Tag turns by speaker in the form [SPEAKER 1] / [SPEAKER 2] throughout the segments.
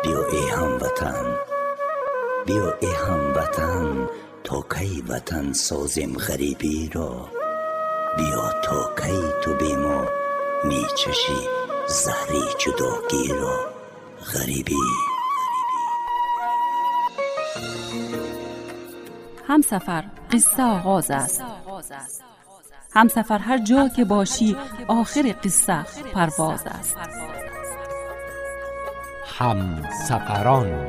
[SPEAKER 1] بیا ای هموطن، بیا ای هموطن، تا کی وطن سازیم غریبی را. بیا تا کی تو بی ما می چشی زهری جداگی را. غریبی
[SPEAKER 2] همسفر قصه آغاز است. همسفر هر جا که باشی آخر قصه پرواز است.
[SPEAKER 3] همسفران.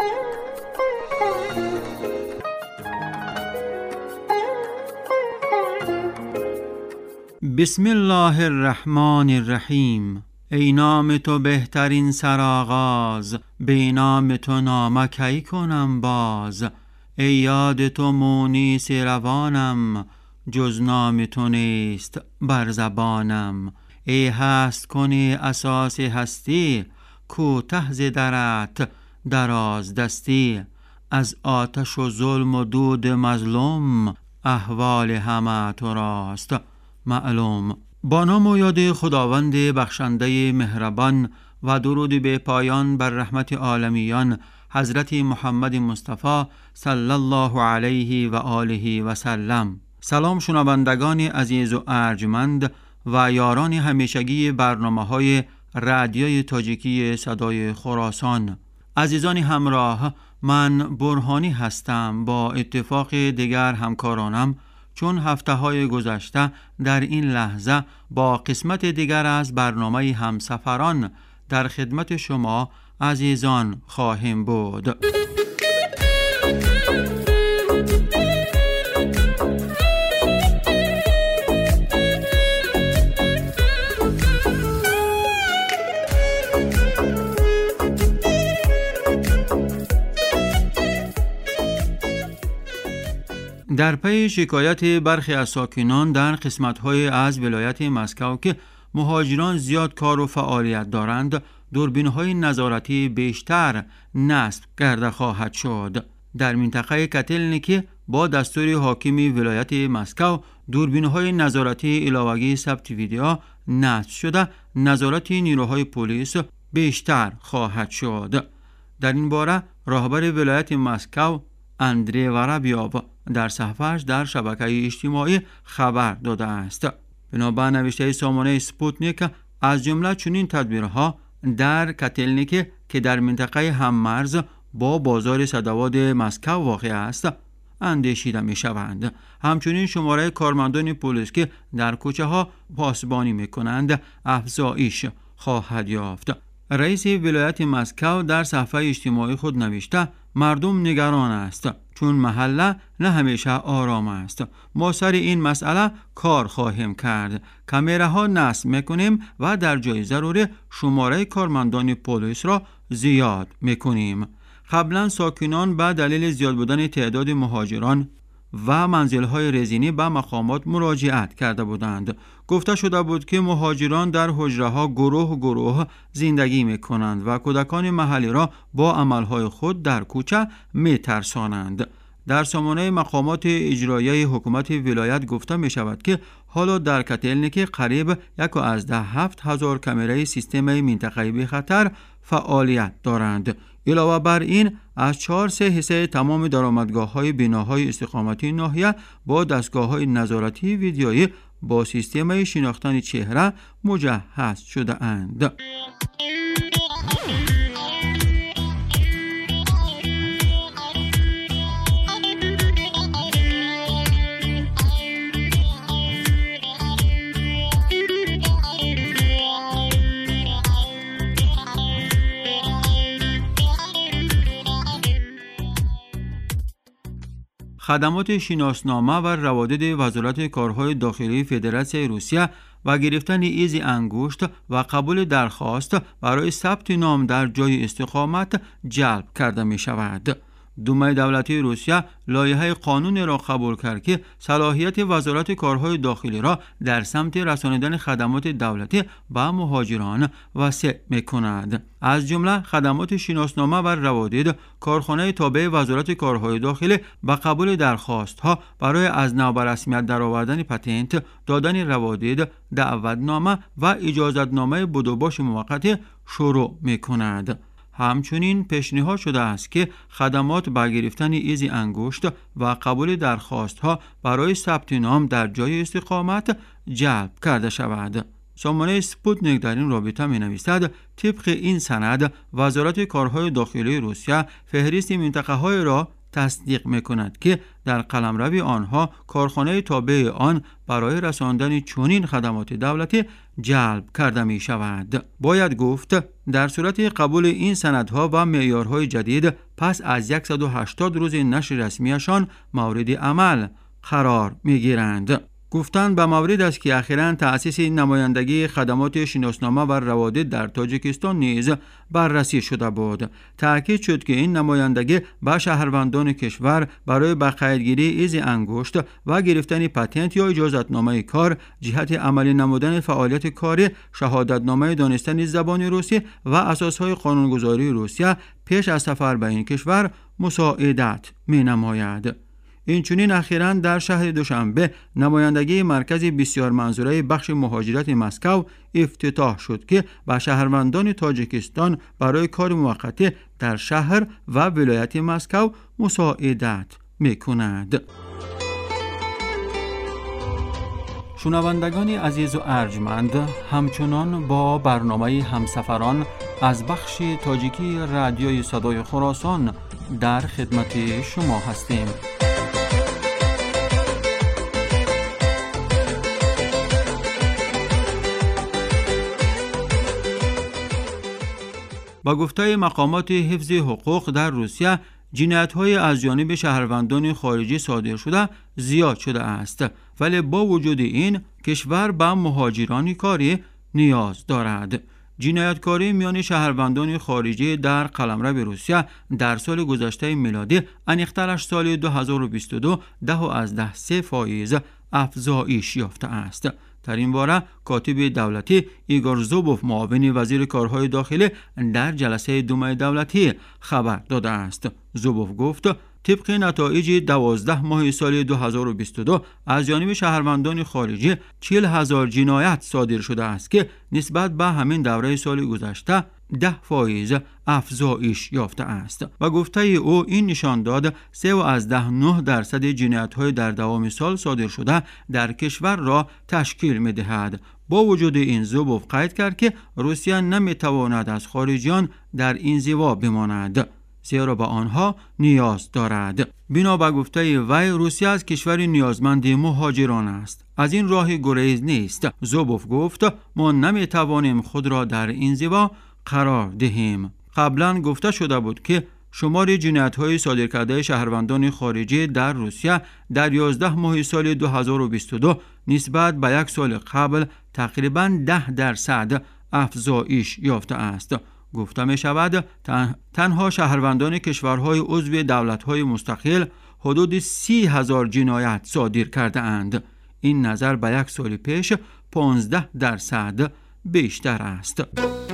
[SPEAKER 4] بسم الله الرحمن الرحیم. ای نام تو بهترین سرآغاز، بی نام تو نامه کی کنم باز. ای یاد تو مونس روانم، جز نام تو نیست بر زبانم. ای هست کنی اساس هستی، کوته ز درت دراز دستی. از آتش و ظلم و دود مظلوم، احوال همه تو راست معلوم. با نام و یاد خداوند بخشنده مهربان و درود به پایان بر رحمت عالمیان حضرت محمد مصطفی صلی الله علیه و آله و سلم. سلام شنوندگان عزیز و ارجمند و یاران همیشگی برنامه‌های رادیوی تاجیکی صدای خراسان. عزیزان همراه، من برهانی هستم. با اتفاق دیگر همکارانم چون هفته‌های گذشته در این لحظه با قسمت دیگر از برنامه همسفران در خدمت شما عزیزان خواهیم بود. در پی شکایت برخی از ساکنان در قسمت‌های از ولایت مسکو که مهاجران زیاد کار و فعالیت دارند، دوربین‌های نظارتی بیشتر نصب کرده خواهد شد. در منطقه کاتلنیکی با دستور حاکم ولایت مسکو دوربین‌های نظارتی علاوه ثبت ویدیو نصب شده، نظارت نیروهای پلیس بیشتر خواهد شد. در این باره راهبر ولایت مسکو اندری ورابیوو در صفحه‌اش در شبکه اجتماعی خبر داده است. بنابر نوشته سامانه سپوتنیک، از جمله چنین تدبیرها در کاتلنیکی که در منطقه هممرز با بازار صدواد مسکو واقع است اندیشیده می شوند. همچنین شماره کارمندان پلیس که در کوچه ها پاسبانی می کنند افزایش خواهد یافت. رئیس ولایت مسکو در صفحه اجتماعی خود نوشته مردم نگران است چون محله نه همیشه آرام است. ما سر این مسئله کار خواهیم کرد. کامراها نصب میکنیم و در جای ضروری شماره کارمندان پلیس را زیاد میکنیم. قبلا ساکنان به دلیل زیاد بودن تعداد مهاجران و منزل‌های رزینی به مقامات مراجعت کرده بودند. گفته شده بود که مهاجران در حجره‌ها گروه زندگی می‌کنند و کودکان محلی را با عمل‌های خود در کوچه می‌ترسانند. در سامانه مقامات اجرایی حکومت ولایت گفته می‌شود که حالا در کاتلنیکی قریب 1,700 کامرای سیستم منطقه‌ای به خطر فعالیت دارند. علاوه بر این از 4/3 تمام درآمدگاه‌های بناهای استقامتی ناحیه با دستگاه‌های نظارتی ویدیویی با سیستم شناختن چهره مجهز شده اند. خدمات شناسنامه و روادید وزارت کارهای داخلی فدراسیون روسیه و گرفتن ایز انگشت و قبول درخواست برای ثبت نام در جای استقامت جلب کرده می شود. دومای دولتی روسیه لایحه قانون را قبول کرد که صلاحیت وزارت کارهای داخلی را در سمت رساندن خدمات دولتی به مهاجران وسیع می‌کند. از جمله خدمات شناسنامه و روادید، کارخانه تابع وزارت کارهای داخلی به قبول درخواست‌ها برای از نو به رسمیت درآوردن پتنت، دادن روادید، دعوتنامه و اجازتنامه بدوباش موقت شروع می‌کند. همچنین پیشنهاد شده است که خدمات برگرفتن ایز انگشت و قبول درخواست‌ها برای ثبت نام در جای استقامت جلب کرده شود. سامانه سپوتنیک در این رابطه می‌نویسد طبق این سند وزارت کارهای داخلی روسیه فهرست منطقه‌های را تصدیق می‌کند که در قلمرو آنها کارخانه تابع آن برای رساندن چنین خدمات دولتی جلب کرده می‌شود. باید گفت در صورت قبول این سندها و معیارهای جدید پس از 180 روز نشر رسمیشان مورد عمل قرار می‌گیرند. گفتند به مورد است که اخیراً تأسیس نمایندگی خدمات شناسنامه و روابط در تاجیکستان نیز بررسی شده بود. تأکید شد که این نمایندگی به شهروندان کشور برای به قیدگیری ایز انگشت و گرفتن پتنت یا اجازتنامه کار جهت عملی نمودن فعالیت کاری، شهادتنامه دانستن زبان روسی و اساسهای قانونگذاری روسیه پیش از سفر به این کشور مساعدت می‌نماید. اینچنین اخیراً در شهر دوشنبه نمایندگی مرکز بسیار منظوره بخش مهاجرت مسکو افتتاح شد که به شهروندان تاجیکستان برای کار موقتی در شهر و ولایت مسکو مساعدت می‌کند. شنوندگان عزیز و ارجمند، همچنان با برنامه همسفران از بخش تاجیکی رادیوی صدای خراسان در خدمت شما هستیم. با گفته مقامات حفظ حقوق در روسیه، جنایت‌های از جانب شهروندان خارجی صادر شده زیاد شده است، ولی با وجود این کشور به مهاجران کاری نیاز دارد. جنایتکاری میان شهروندان خارجی در قلمرو روسیه در سال گذشته میلادی انیخترش سال 2022 10.3% افزایش یافته است. در این باره کاتب دولتی ایگور زوبوف معاون وزیر کارهای داخلی در جلسه دومه دولتی خبر داده است. زوبوف گفت طبق نتایج 12 ماه سال 2022 از جانب شهروندان خارجی 40,000 جنایت صادر شده است که نسبت به همین دوره سال گذشته 10% افزایش یافته است. و گفته او این نشان داد 3.9% جنایت‌های در دوام سال صادر شده در کشور را تشکیل می‌دهد. با وجود این زوبوف قید کرد که روسیه نمی‌تواند از خارجیان در انزوا بماند، زیرا به آنها نیاز دارد. بنا به گفته وی روسیه از کشور نیازمند مهاجران است، از این راه گریز نیست. زوبوف گفت ما نمی‌توانیم خود را در انزوا قرار دهیم. قبلا گفته شده بود که شمار جنایت‌های صادر کرده شهروندان خارجی در روسیه در 11 ماه سال 2022 نسبت به یک سال قبل تقریباً 10% افزایش یافته است. گفته می شود تنها شهروندان کشورهای عضو دولت‌های مستقل حدود 30,000 جنایت صادر کرده اند. این نظر به یک سال پیش 15% بیشتر است.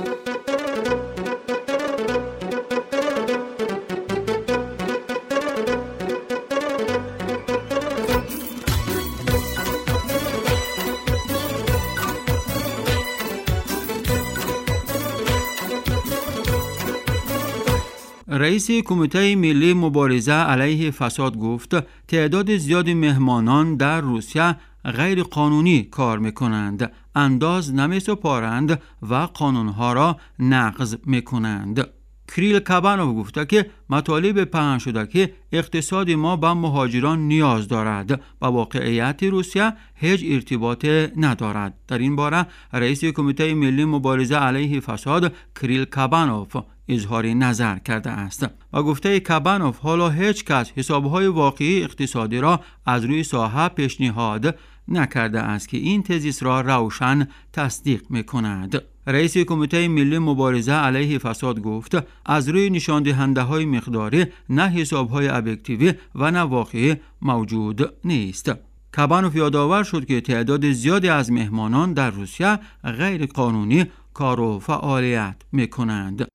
[SPEAKER 4] رئیس کمیته ملی مبارزه علیه فساد گفت تعداد زیاد مهمانان در روسیه غیر قانونی کار میکنند، انداز نمیسپارند و قانونها را نقض میکنند. کریل کابانوف گفته که مطالب پنهان شده که اقتصاد ما به مهاجران نیاز دارد با واقعیت روسیه هیچ ارتباطی ندارد. در این باره رئیس کمیته ملی مبارزه علیه فساد کریل کابانوف اظهار نظر کرده است و گفته کابانوف حالا هیچ کس حسابهای واقعی اقتصادی را از روی ساحه پیشنهاد نکرده است که این تزیس را روشن تصدیق می‌کند. رئیس کمیته ملی مبارزه علیه فساد گفت از روی نشان دهنده های مقداری نه حساب های ابجکتیوی و نه واقعی موجود نیست. کابانوف یادآور شد که تعداد زیادی از مهمانان در روسیه غیر قانونی کار و فعالیت می‌کنند.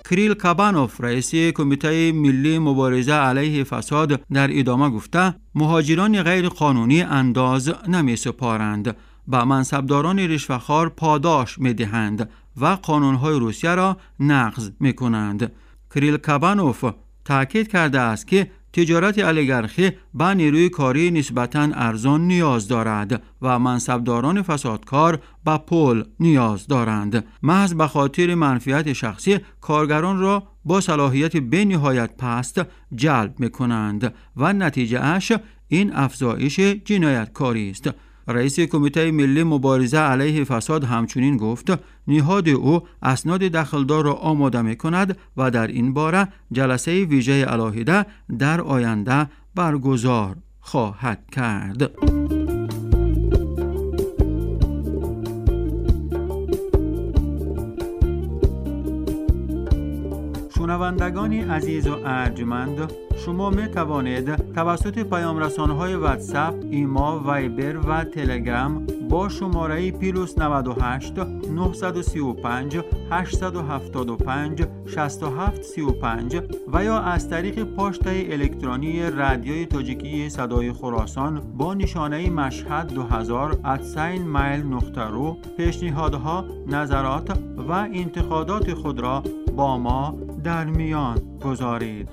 [SPEAKER 4] کریل کابانوف رئیس کمیته ملی مبارزه علیه فساد در ادامه گفته مهاجران غیر قانونی انداز نمی سپارند، به منصبداران رشوه‌خوار پاداش می دهند و قانونهای روسیه را نقض می کنند. کریل کابانوف تاکید کرده است که تجارت اولیگارخی به نیروی کاری نسبتاً ارزان نیاز دارد و منصبداران فسادکار به پول نیاز دارند. محض به خاطر منفعت شخصی کارگران را با صلاحیت به نهایت پست جلب می کنند و نتیجه اش این افزایش جنایتکاری است. رئیس کمیته ملی مبارزه علیه فساد همچنین گفت نهاد او اسناد دخلدار را آماده می کند و در این باره جلسه ویژه علاهده در آینده برگزار خواهد کرد. شنوندگان عزیز و ارجمند، شما می توانید توسط پیام رسانه‌های واتساپ، ایما، وایبر و تلگرام با شماره +98 935 875 6735 و یا از طریق پاشت الکترونی رادیوی تاجیکی صدای خراسان با نشانه مشهد 2000@mail.ru پیشنهادها، نظرات و انتقادات خود را با ما در میان گذارید.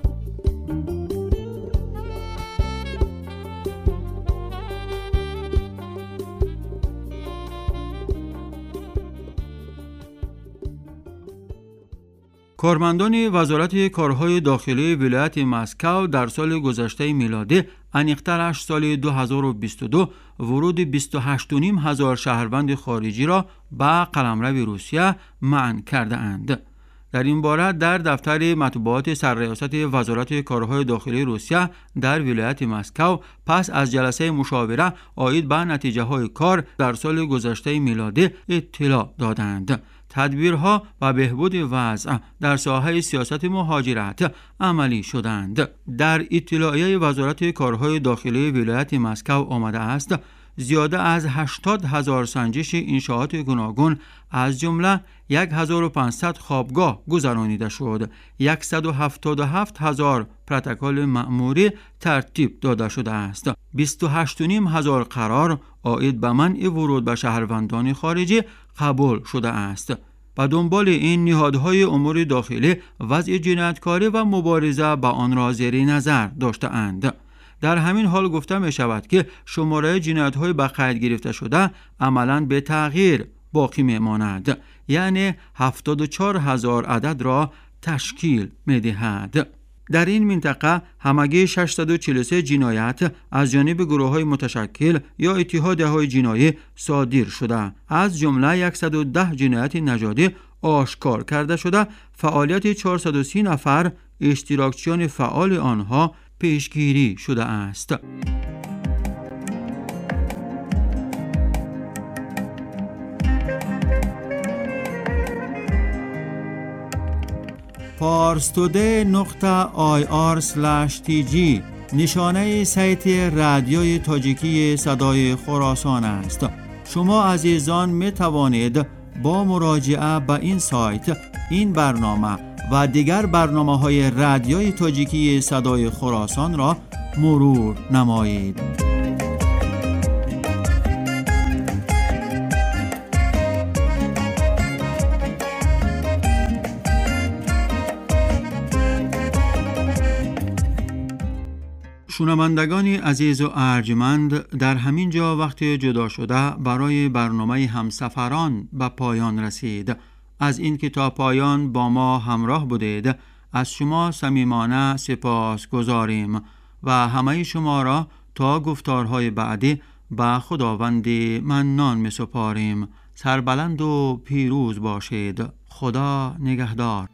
[SPEAKER 4] کارمندان وزارت کارهای داخلی ولایت مسکو در سال گذشته میلادی انیقترش سال 2022 ورود 28.5 هزار شهروند خارجی را به قلمرو روسیه منع کرده اند. در این باره در دفتر مطبوعات سرریاست وزارت کارهای داخلی روسیه در ولایت مسکو پس از جلسه مشاوره عاید به نتیجه های کار در سال گذشته میلادی اطلاع دادند. تدبیرها و بهبود وضع در ساحه سیاست مهاجرت عملی شدند. در اطلاعیه وزارت کارهای داخلی ولایت مسکو آمده است زیاده از 80,000 سنجش انشاءات گوناگون از جمله 1500 خوابگاه گذرانیده شد. 177,000 پروتکل مأموری ترتیب داده شده است. 28.5 هزار قرار عاید به منع ورود به شهروندان خارجی قبول شده است. به دنبال این نهادهای امور داخلی وضع جنایتکاری و مبارزه با آن را زیر نظر داشته اند. در همین حال گفته می شود که شماره جنایت‌های به قید گرفته شده عملاً به تغییر باقی می ماند، یعنی 74,000 عدد را تشکیل می دهد. در این منطقه همگی 643 جنایت از جانب گروه‌های متشکل یا اتحادیه‌های جنایی صادر شده، از جمله 110 جنایت نژادی آشکار کرده شده. فعالیت 430 نفر اشتراکچیان فعال آنها پیشگیری شده است. parstoday.ir/tg نشانه سایت رادیوی تاجیکی صدای خراسان است. شما عزیزان می توانید با مراجعه به این سایت این برنامه و دیگر برنامه‌های رادیوی تاجیکی صدای خراسان را مرور نمایید. شنوندگان عزیز و ارجمند، در همین جا وقت جدا شده برای برنامه همسفران به پایان رسید. از این که تا پایان با ما همراه بودید از شما صمیمانه سپاس گذاریم و همه شما را تا گفتارهای بعدی به خداوند منان می سپاریم. سربلند و پیروز باشید. خدا نگهدار.